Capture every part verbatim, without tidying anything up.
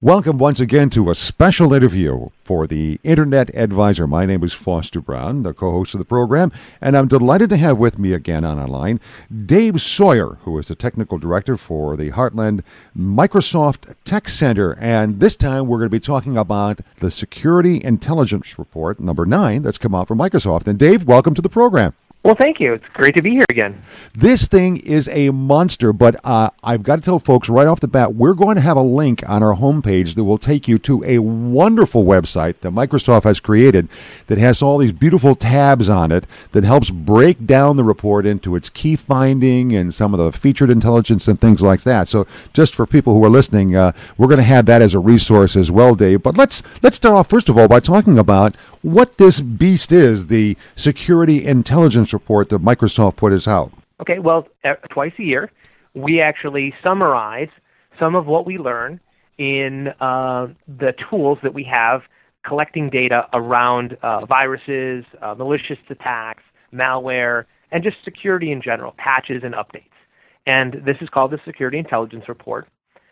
Welcome once again to a special interview for the Internet Advisor. My name is Foster Brown, the co-host of the program, and I'm delighted to have with me again on our line Dave Sawyer, who is the technical director for the Heartland Microsoft Tech Center. And this time we're going to be talking about the Security Intelligence Report, number nine, that's come out from Microsoft. And Dave, welcome to the program. Well, thank you. It's great to be here again. This thing is a monster, but uh, I've got to tell folks right off the bat, we're going to have a link on our homepage that will take you to a wonderful website that Microsoft has created that has all these beautiful tabs on it that helps break down the report into its key finding and some of the featured intelligence and things like that. So just for people who are listening, uh, we're going to have that as a resource as well, Dave. But let's let's start off, first of all, by talking about what this beast is, the Security Intelligence Report that Microsoft put us out. Okay, well, uh, twice a year, we actually summarize some of what we learn in uh, the tools that we have collecting data around uh, viruses, uh, malicious attacks, malware, and just security in general, patches and updates. And this is called the Security Intelligence Report.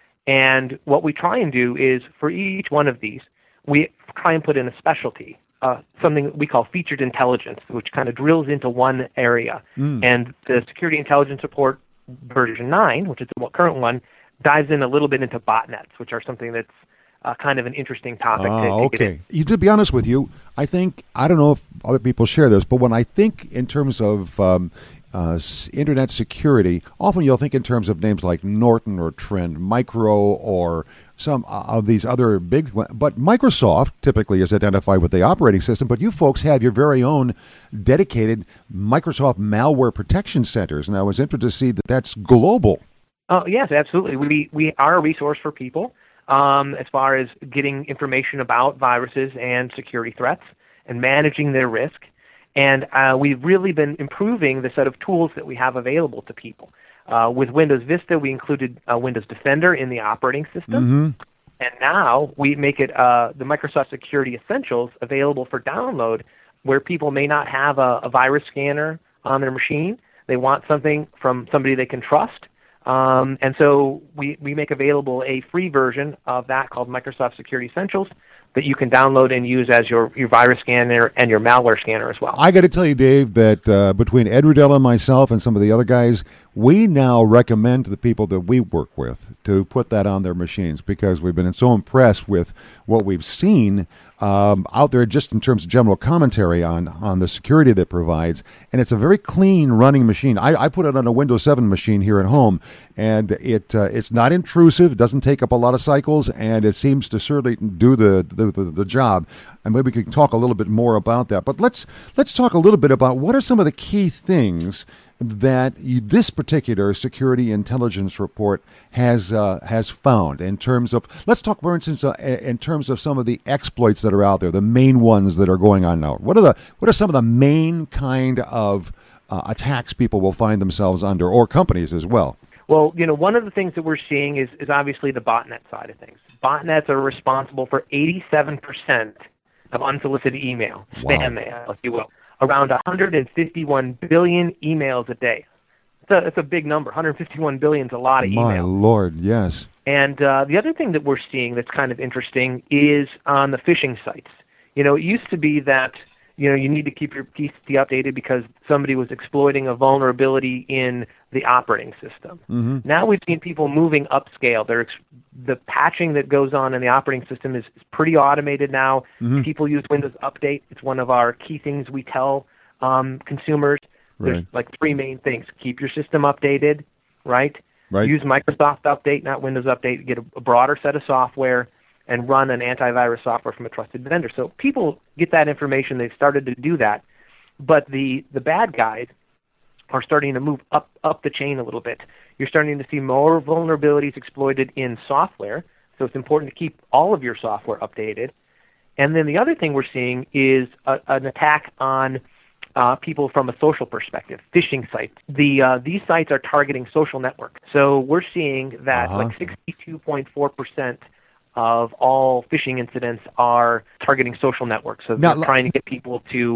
And what we try and do is, for each one of these, we try and put in a specialty. Uh, something we call featured intelligence, which kind of drills into one area. Mm. And the Security Intelligence Report version nine, which is the current one, dives in a little bit into botnets, which are something that's uh, kind of an interesting topic. Uh, to, to okay. You, to be honest with you, I think, I don't know if other people share this, but when I think in terms of um, uh, internet security, often you'll think in terms of names like Norton or Trend Micro or some of these other big, but Microsoft typically is identified with the operating system, but you folks have your very own dedicated Microsoft Malware Protection Centers, and I was interested to see that that's global. Oh, yes, absolutely. We we are a resource for people um, as far as getting information about viruses and security threats and managing their risk, and uh, we've really been improving the set of tools that we have available to people. Uh, with Windows Vista, we included uh, Windows Defender in the operating system. Mm-hmm. And now we make it uh, the Microsoft Security Essentials available for download where people may not have a, a virus scanner on their machine. They want something from somebody they can trust. Um, and so we, we make available a free version of that called Microsoft Security Essentials that you can download and use as your, your virus scanner and your malware scanner as well. I got to tell you, Dave, that uh, between Ed Riddell and myself and some of the other guys, we now recommend to the people that we work with to put that on their machines because we've been so impressed with what we've seen um, out there just in terms of general commentary on, on the security that it provides. And it's a very clean running machine. I, I put it on a Windows seven machine here at home, and it uh, it's not intrusive. It doesn't take up a lot of cycles, and it seems to certainly do the, the, the, the job. And maybe we can talk a little bit more about that. But let's let's talk a little bit about what are some of the key things that you, this particular Security Intelligence Report has uh, has found in terms of, let's talk, for instance, uh, in terms of some of the exploits that are out there, the main ones that are going on now. What are the what are some of the main kind of uh, attacks people will find themselves under, or companies as well? Well, you know, one of the things that we're seeing is, is obviously the botnet side of things. Botnets are responsible for eighty-seven percent of unsolicited email, spam wow. mail, if you will. Around one hundred fifty-one billion emails a day. It's a, it's a big number. one hundred fifty-one billion is a lot of email. My Lord, yes. And uh, the other thing that we're seeing that's kind of interesting is on the phishing sites. You know, it used to be that, you know, you need to keep your P C updated because somebody was exploiting a vulnerability in the operating system. Mm-hmm. Now we've seen people moving upscale. They're ex- the patching that goes on in the operating system is, is pretty automated now. Mm-hmm. People use Windows Update. It's one of our key things we tell um, consumers. Right. There's like three main things. Keep your system updated, right? Right. Use Microsoft Update, not Windows Update. Get a, a broader set of software and run an antivirus software from a trusted vendor. So people get that information. They've started to do that. But the, the bad guys are starting to move up, up the chain a little bit. You're starting to see more vulnerabilities exploited in software, so it's important to keep all of your software updated. And then the other thing we're seeing is a, an attack on uh, people from a social perspective, phishing sites. The, uh, these sites are targeting social networks. So we're seeing that uh-huh. like sixty-two point four percent of all phishing incidents are targeting social networks. So now, they're trying to get people to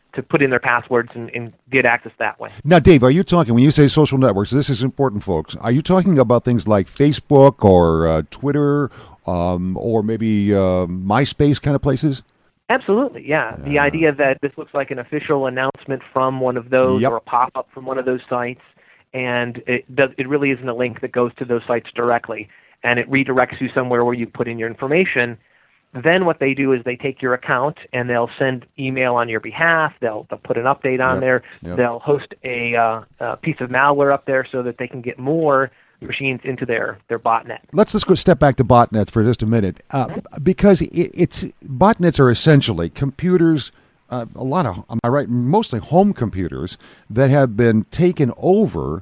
to put in their passwords and, and get access that way. Now, Dave, are you talking, when you say social networks, this is important, folks, are you talking about things like Facebook or uh, Twitter um, or maybe uh, MySpace kind of places? Absolutely, yeah. yeah. The idea that this looks like an official announcement from one of those yep. or a pop-up from one of those sites, and it does, it really isn't a link that goes to those sites directly, and it redirects you somewhere where you put in your information. Then what they do is they take your account and they'll send email on your behalf. They'll, they'll put an update on yep. there. Yep. They'll host a, uh, a piece of malware up there so that they can get more machines into their, their botnet. Let's just go step back to botnets for just a minute, uh, mm-hmm. because it, it's botnets are essentially computers, uh, a lot of, am I right, mostly home computers that have been taken over,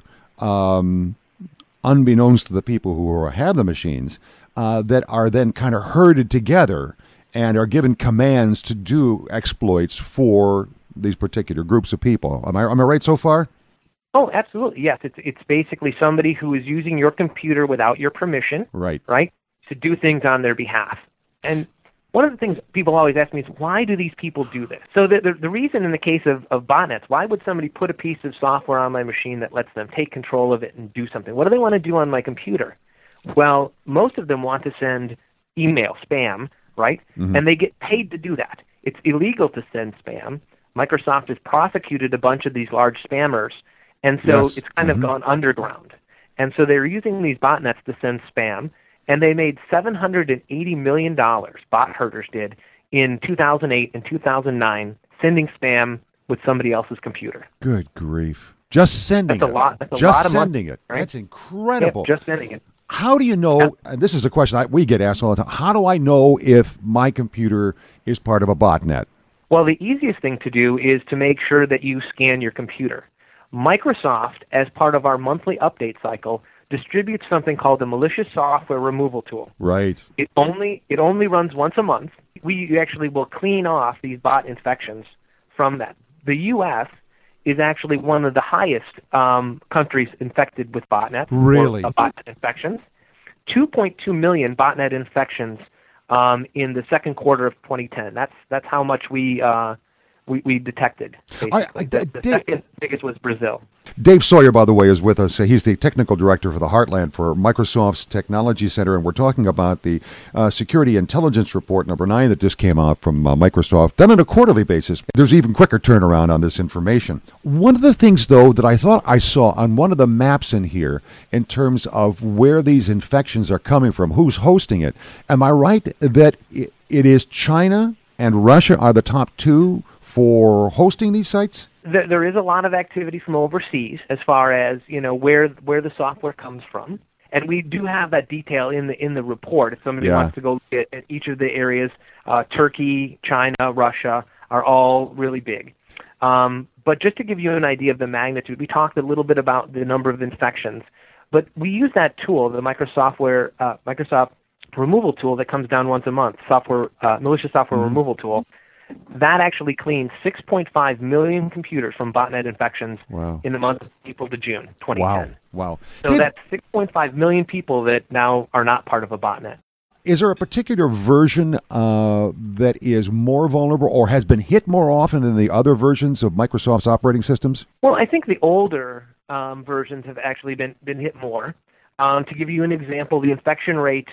um, unbeknownst to the people who have the machines, Uh, that are then kind of herded together and are given commands to do exploits for these particular groups of people. Am I am I right so far? Oh, absolutely. Yes, it's it's basically somebody who is using your computer without your permission, right, right, to do things on their behalf. And one of the things people always ask me is, why do these people do this? So the the, the reason in the case of, of botnets, why would somebody put a piece of software on my machine that lets them take control of it and do something? What do they want to do on my computer? Well, most of them want to send email, spam, right? Mm-hmm. And they get paid to do that. It's illegal to send spam. Microsoft has prosecuted a bunch of these large spammers, and so yes. it's kind mm-hmm. of gone underground. And so they're using these botnets to send spam, and they made seven hundred eighty million dollars, bot herders did, in two thousand eight and two thousand nine, sending spam with somebody else's computer. Good grief. Just sending That's it. a lot. That's a just lot of sending money, it. Right? That's incredible. Yep, just sending it. How do you know, and this is a question I, we get asked all the time, how do I know if my computer is part of a botnet? Well, the easiest thing to do is to make sure that you scan your computer. Microsoft, as part of our monthly update cycle, distributes something called the malicious software removal tool. Right. It only it only runs once a month. We actually will clean off these bot infections from that. The U S is actually one of the highest um, countries infected with botnets. Really? Or, uh, botnet infections. two point two million botnet infections um, in the second quarter of twenty ten. That's that's how much we uh, we, we detected. Basically. I, I, the the Dave, second biggest was Brazil. Dave Sawyer, by the way, is with us. He's the technical director for the Heartland for Microsoft's Technology Center, and we're talking about the uh, Security Intelligence Report number nine that just came out from uh, Microsoft, done on a quarterly basis. There's even quicker turnaround on this information. One of the things, though, that I thought I saw on one of the maps in here in terms of where these infections are coming from, who's hosting it, am I right that it, it is China and Russia are the top two for hosting these sites? There is a lot of activity from overseas as far as, you know, where where the software comes from, and we do have that detail in the in the report. If somebody yeah. wants to go look at, at each of the areas, uh, Turkey, China, Russia are all really big. Um, but just to give you an idea of the magnitude, we talked a little bit about the number of infections, but we use that tool, the Microsoft uh, Microsoft removal tool that comes down once a month, software uh, malicious software mm-hmm. removal tool. That actually cleaned six point five million computers from botnet infections wow. in the month of April to June twenty ten. Wow. Wow. So Did, that's six point five million people that now are not part of a botnet. Is there a particular version uh, that is more vulnerable or has been hit more often than the other versions of Microsoft's operating systems? Well, I think the older um, versions have actually been, been hit more. Um, to give you an example, the infection rate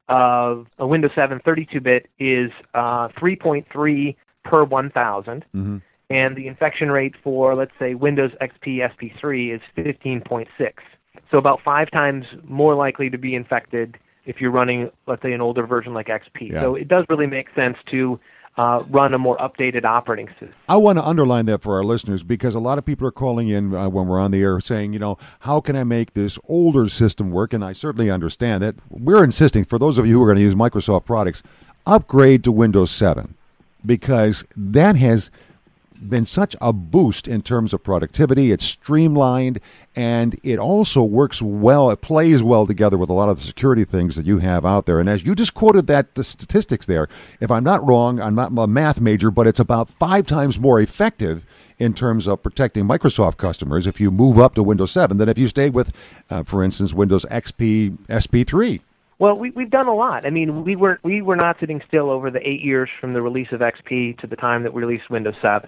of a Windows seven thirty-two bit is uh, three point three per one thousand, mm-hmm. and the infection rate for, let's say, Windows X P S P three is fifteen point six. So about five times more likely to be infected if you're running, let's say, an older version like X P. Yeah. So it does really make sense to uh, run a more updated operating system. I want to underline that for our listeners because a lot of people are calling in uh, when we're on the air saying, you know, how can I make this older system work? And I certainly understand that. We're insisting, for those of you who are going to use Microsoft products, upgrade to Windows seven. Because that has been such a boost in terms of productivity. It's streamlined, and it also works well. It plays well together with a lot of the security things that you have out there. And as you just quoted that, the statistics there, if I'm not wrong, I'm not a math major, but it's about five times more effective in terms of protecting Microsoft customers if you move up to Windows seven than if you stay with, uh, for instance, Windows X P S P three. Well, we, we've done a lot. I mean, we were we were not sitting still over the eight years from the release of X P to the time that we released Windows seven.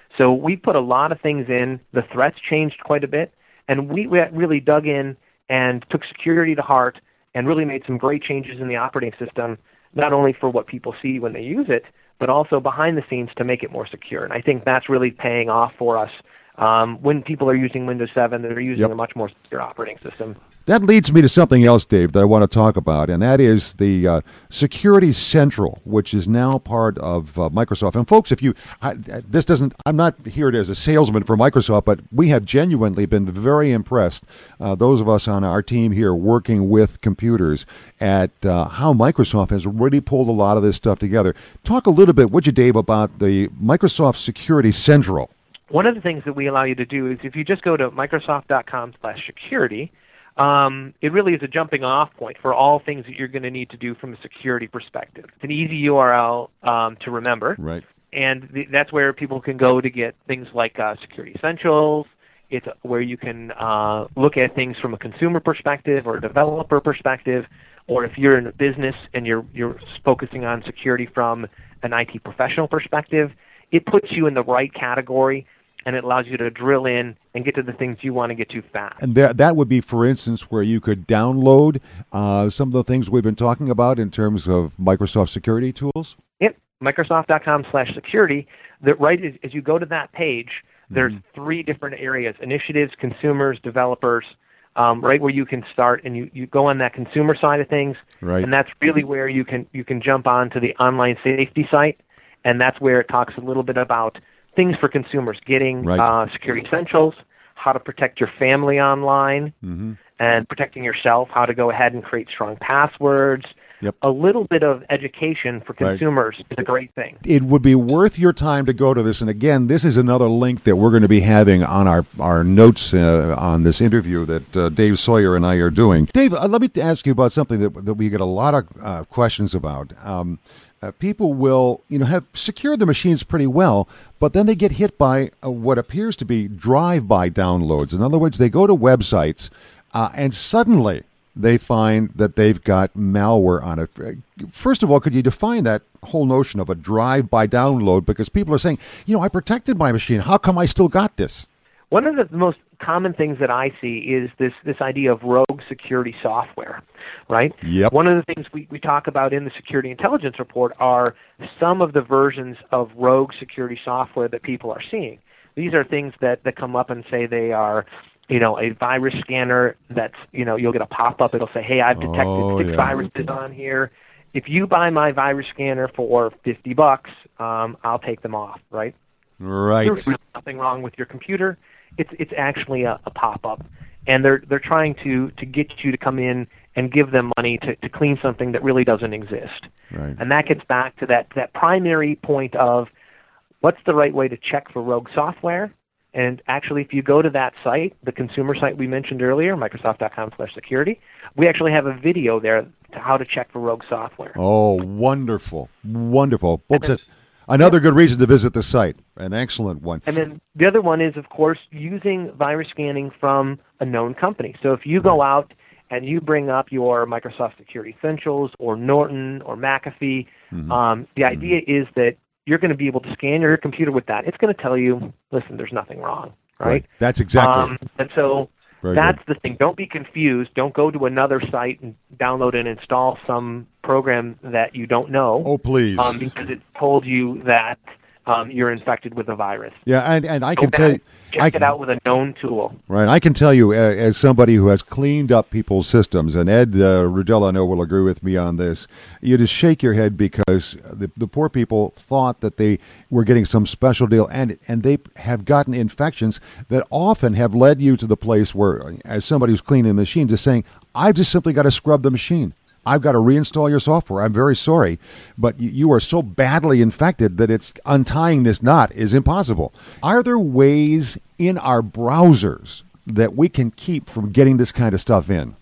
So we put a lot of things in. The threats changed quite a bit, and we, we really dug in and took security to heart and really made some great changes in the operating system, not only for what people see when they use it, but also behind the scenes to make it more secure. And I think that's really paying off for us. Um, when people are using Windows seven, they're using Yep. a much more secure operating system. That leads me to something else, Dave, that I want to talk about, and that is the uh, Security Central, which is now part of uh, Microsoft. And folks, if you, I, this doesn't, I'm not here as a salesman for Microsoft, but we have genuinely been very impressed, uh, those of us on our team here working with computers, at uh, how Microsoft has really pulled a lot of this stuff together. Talk a little bit, would you, Dave, about the Microsoft Security Central? One of the things that we allow you to do is if you just go to Microsoft.com slash security, um, it really is a jumping off point for all things that you're going to need to do from a security perspective. It's an easy U R L um, to remember. Right. And the, that's where people can go to get things like uh, Security Essentials. It's where you can uh, look at things from a consumer perspective or a developer perspective, or if you're in a business and you're you're focusing on security from an I T professional perspective, it puts you in the right category, and it allows you to drill in and get to the things you want to get to fast. And that that would be, for instance, where you could download uh, some of the things we've been talking about in terms of Microsoft security tools? Yep, Microsoft.com slash security. That right as, as you go to that page, there's mm-hmm. three different areas: initiatives, consumers, developers. Um, right where you can start, and you, you go on that consumer side of things, right. And that's really where you can you can jump on to the online safety site, and that's where it talks a little bit about things for consumers, getting right. uh, security essentials, how to protect your family online, mm-hmm. and protecting yourself, how to go ahead and create strong passwords. Yep. A little bit of education for consumers right. is a great thing. It would be worth your time to go to this. And again, this is another link that we're going to be having on our, our notes uh, on this interview that uh, Dave Sawyer and I are doing. Dave, uh, let me ask you about something that, that we get a lot of uh, questions about. Um, uh, people will, you know, have secured the machines pretty well, but then they get hit by uh, what appears to be drive-by downloads. In other words, they go to websites uh, and suddenly they find that they've got malware on it. First of all, could you define that whole notion of a drive-by download? Because people are saying, you know, I protected my machine. How come I still got this? One of the most common things that I see is this, this idea of rogue security software, right? Yep. One of the things we, we talk about in the Security Intelligence Report are some of the versions of rogue security software that people are seeing. These are things that, that come up and say they are you know, a virus scanner that's, you know, you'll get a pop-up. It'll say, hey, I've detected oh, six yeah. viruses on here. If you buy my virus scanner for fifty bucks, um, I'll take them off, right? Right. There's nothing wrong with your computer. It's it's actually a, a pop-up. And they're they're trying to, to get you to come in and give them money to, to clean something that really doesn't exist. Right. And that gets back to that, that primary point of what's the right way to check for rogue software. And actually, if you go to that site, the consumer site we mentioned earlier, Microsoft.com slash security, we actually have a video there to how to check for rogue software. Oh, wonderful. Wonderful. Folks, then, another yeah. good reason to visit the site. An excellent one. And then the other one is, of course, using virus scanning from a known company. So if you go out and you bring up your Microsoft Security Essentials or Norton or McAfee, mm-hmm. um, the idea mm-hmm. is that you're going to be able to scan your computer with that. It's going to tell you, listen, there's nothing wrong, right? right. That's exactly um, And so Very that's good. the thing. Don't be confused. Don't go to another site and download and install some program that you don't know. Oh, please. Um, because it told you that um, you're infected with a virus. Yeah, and, and I Go can tell you... Check I it can, out with a known tool. Right. I can tell you, uh, as somebody who has cleaned up people's systems, and Ed uh, Rudella, I know, will agree with me on this, you just shake your head because the, the poor people thought that they were getting some special deal, and and they have gotten infections that often have led you to the place where, as somebody who's cleaning the machine, just saying, I've just simply got to scrub the machine. I've got to reinstall your software. I'm very sorry, but you are so badly infected that it's untying this knot is impossible. Are there ways in our browsers that we can keep from getting this kind of stuff in?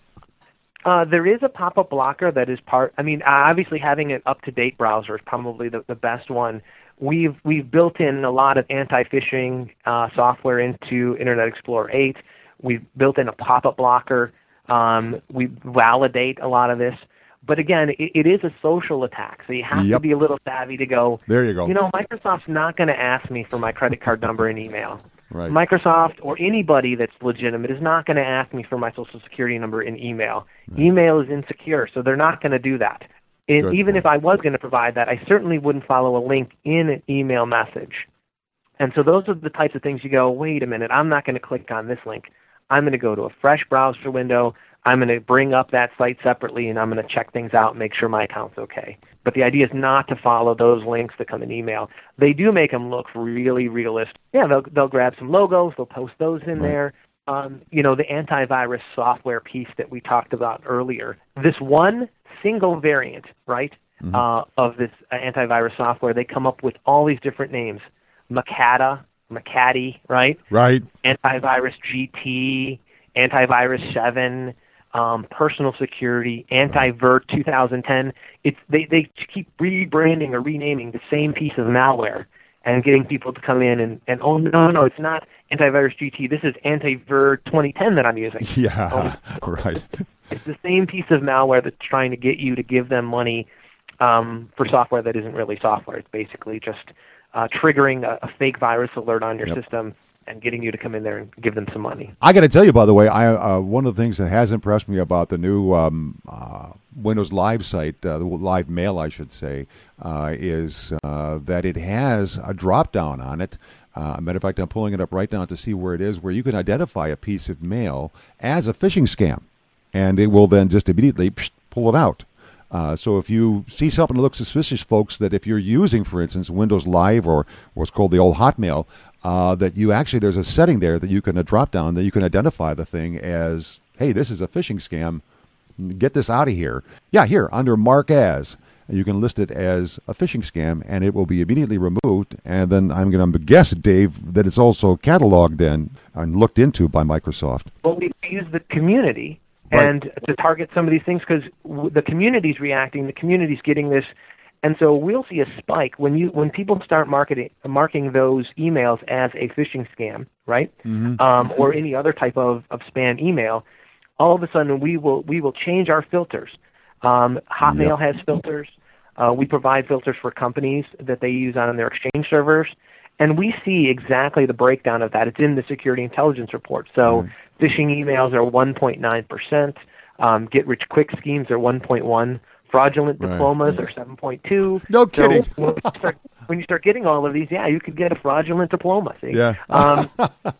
Uh, there is a pop-up blocker that is part. I mean, obviously having an up-to-date browser is probably the, the best one. We've we've built in a lot of anti-phishing uh, software into Internet Explorer eight. We've built in a pop-up blocker. Um, we validate a lot of this. but again, it, it is a social attack, so you have Yep. to be a little savvy to go, There you go. you know, Microsoft's not going to ask me for my credit card number and email. Right. Microsoft or anybody that's legitimate is not going to ask me for my Social Security number and email. Right. Email is insecure, so they're not going to do that. And Good even point. if I was going to provide that, I certainly wouldn't follow a link in an email message. And so those are the types of things you go, wait a minute, I'm not going to click on this link. I'm going to go to a fresh browser window. I'm going to bring up that site separately, and I'm going to check things out and make sure my account's okay. But the idea is not to follow those links that come in email. They do make them look really realistic. Yeah, they'll they'll grab some logos, they'll post those in Right. there. Um, you know, the antivirus software piece that we talked about earlier. This one single variant, right, Mm-hmm. uh, of this uh, antivirus software, they come up with all these different names. Macata, Macati, right? Right. Antivirus G T, Antivirus seven, um, Personal Security, Antivert two thousand ten. It's they, they keep rebranding or renaming the same piece of malware and getting people to come in and, and oh, no, no, it's not Antivirus G T. This is Antivert twenty ten that I'm using. Yeah, Oh, right. It's the same piece of malware that's trying to get you to give them money um, for software that isn't really software. It's basically just uh, triggering a, a fake virus alert on your Yep. system and getting you to come in there and give them some money. I got to tell you, by the way, I uh, one of the things that has impressed me about the new um, uh, Windows Live site, uh, the Live Mail, I should say, uh, is uh, that it has a drop down on it. Uh, matter of fact, I'm pulling it up right now to see where it is, where you can identify a piece of mail as a phishing scam, and it will then just immediately psh, pull it out. Uh, so if you see something that looks suspicious, folks, that if you're using, for instance, Windows Live or what's called the old Hotmail, uh, that you actually, there's a setting there that you can uh, drop down that you can identify the thing as, hey, this is a phishing scam. Get this out of here. Yeah, here, under Mark As. You can list it as a phishing scam, and it will be immediately removed. And then I'm going to guess, Dave, that it's also cataloged then and looked into by Microsoft. Well, we use the community Right. and to target some of these things because w- the community's reacting, the community's getting this, and so we'll see a spike when you when people start marketing marking those emails as a phishing scam, right? Mm-hmm. Um, or any other type of, of spam email. All of a sudden, we will we will change our filters. Um, Hotmail Yep. has filters. Uh, we provide filters for companies that they use on their Exchange servers. And we see exactly the breakdown of that. It's in the Security Intelligence Report. So Right. phishing emails are one point nine percent. Um, get-rich-quick schemes are one point one. Fraudulent Right. diplomas are seven point two. No kidding. So when you, start, when you start getting all of these, yeah, you could get a fraudulent diploma. See? Yeah. Um,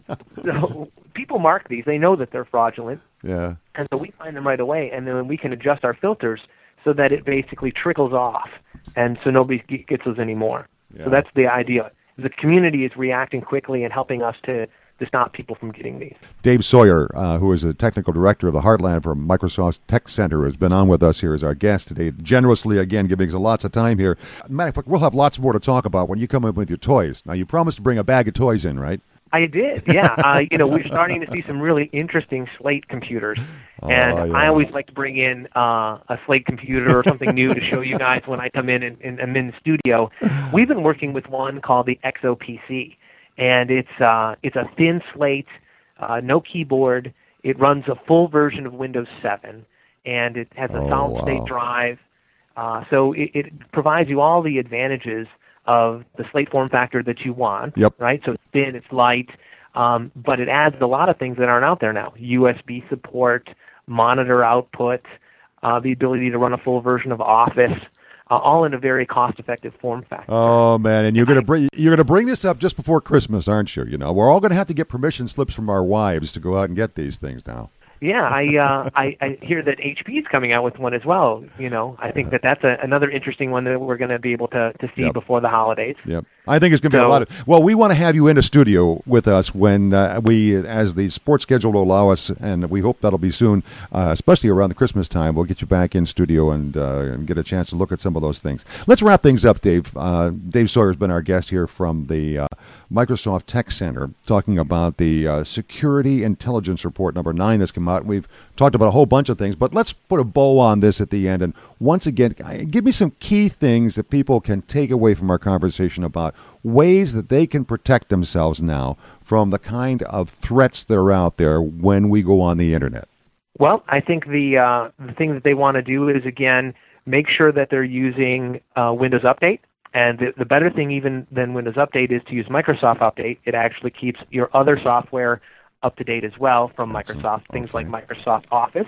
so people mark these. They know that they're fraudulent. Yeah. And so we find them right away, and then we can adjust our filters so that it basically trickles off, and so nobody ge- gets those anymore. Yeah. So that's the idea. The community is reacting quickly and helping us to, to stop people from getting these. Dave Sawyer, uh, who is the technical director of the Heartland for Microsoft's Tech Center, has been on with us here as our guest today, generously, again, giving us lots of time here. Matter of fact, we'll have lots more to talk about when you come in with your toys. Now, you promised to bring a bag of toys in, right? I did, yeah. uh, you know, we're starting to see some really interesting Slate computers, and Oh, yeah. I always like to bring in uh, a Slate computer or something new to show you guys when I come in and, and I'm in the studio. We've been working with one called the X O P C, and it's uh, it's a thin slate, uh, no keyboard. It runs a full version of Windows seven, and it has a Oh, solid-state wow. drive. Uh, so it, it provides you all the advantages of the Slate form factor that you want, Yep. right? So it's thin, it's light, um, but it adds a lot of things that aren't out there now. U S B support, monitor output, uh, the ability to run a full version of Office, uh, all in a very cost-effective form factor. Oh man, and you're gonna bring you're gonna bring this up just before Christmas, aren't you? You know, we're all gonna have to get permission slips from our wives to go out and get these things now. Yeah, I, uh, I I hear that H P is coming out with one as well. You know, I think that that's a, another interesting one that we're going to be able to, to see Yep. before the holidays. Yep. I think it's going to be a So- lot of. Well, we want to have you in the studio with us when uh, we, as the sports schedule will allow us, and we hope that'll be soon, uh, especially around the Christmas time. We'll get you back in studio and, uh, and get a chance to look at some of those things. Let's wrap things up, Dave. Uh, Dave Sawyer has been our guest here from the uh, Microsoft Tech Center, talking about the uh, Security Intelligence Report number nine that's come out. We've talked about a whole bunch of things, but let's put a bow on this at the end. And once again, give me some key things that people can take away from our conversation about ways that they can protect themselves now from the kind of threats that are out there when we go on the internet. Well, I think the uh, the thing that they want to do is, again, make sure that they're using uh, Windows Update. And the, the better thing even than Windows Update is to use Microsoft Update. It actually keeps your other software up to date as well from Excellent. Microsoft, things Okay. like Microsoft Office.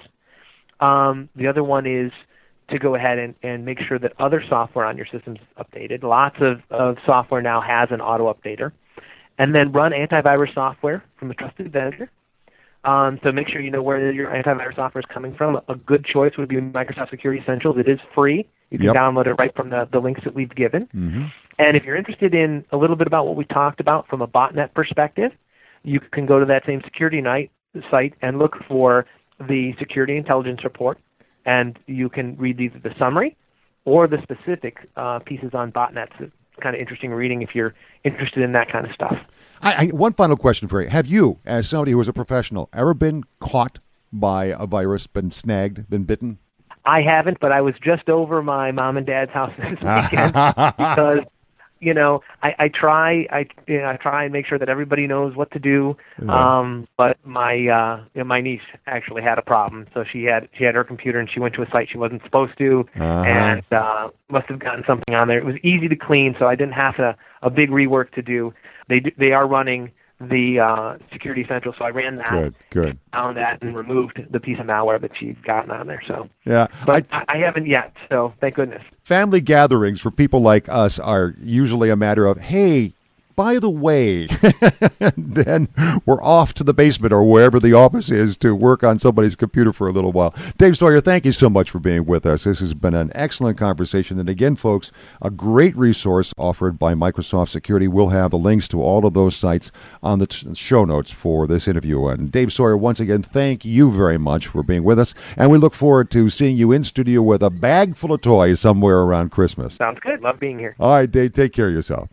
Um, the other one is to go ahead and, and make sure that other software on your system is updated. Lots of, of software now has an auto-updater. And then run antivirus software from a trusted vendor. Um, so make sure you know where your antivirus software is coming from. A good choice would be Microsoft Security Essentials. It is free. You can Yep. download it right from the, the links that we've given. Mm-hmm. And if you're interested in a little bit about what we talked about from a botnet perspective, you can go to that same security night site and look for the Security Intelligence Report, and you can read either the summary or the specific uh, pieces on botnets. It's kind of interesting reading if you're interested in that kind of stuff. I, I, one final question for you. Have you, as somebody who is a professional, ever been caught by a virus, been snagged, been bitten? I haven't, but I was just over my mom and dad's house this weekend because, you know, I, I try I you know, I try and make sure that everybody knows what to do. Yeah. Um, but my uh, you know, my niece actually had a problem, so she had she had her computer and she went to a site she wasn't supposed to, Uh-huh. and uh, must have gotten something on there. It was easy to clean, so I didn't have a, a big rework to do. They do, they are running the uh, Security Essential, so I ran that, Good, good. found that, and removed the piece of malware that she'd gotten on there. So, Yeah. but I, I, I haven't yet. So thank goodness. family gatherings for people like us are usually a matter of, hey, by the way, then we're off to the basement or wherever the office is to work on somebody's computer for a little while. Dave Sawyer, thank you so much for being with us. This has been an excellent conversation. And again, folks, a great resource offered by Microsoft Security. We'll have the links to all of those sites on the t- show notes for this interview. And Dave Sawyer, once again, thank you very much for being with us. And we look forward to seeing you in studio with a bag full of toys somewhere around Christmas. Sounds good. Love being here. All right, Dave, take care of yourself.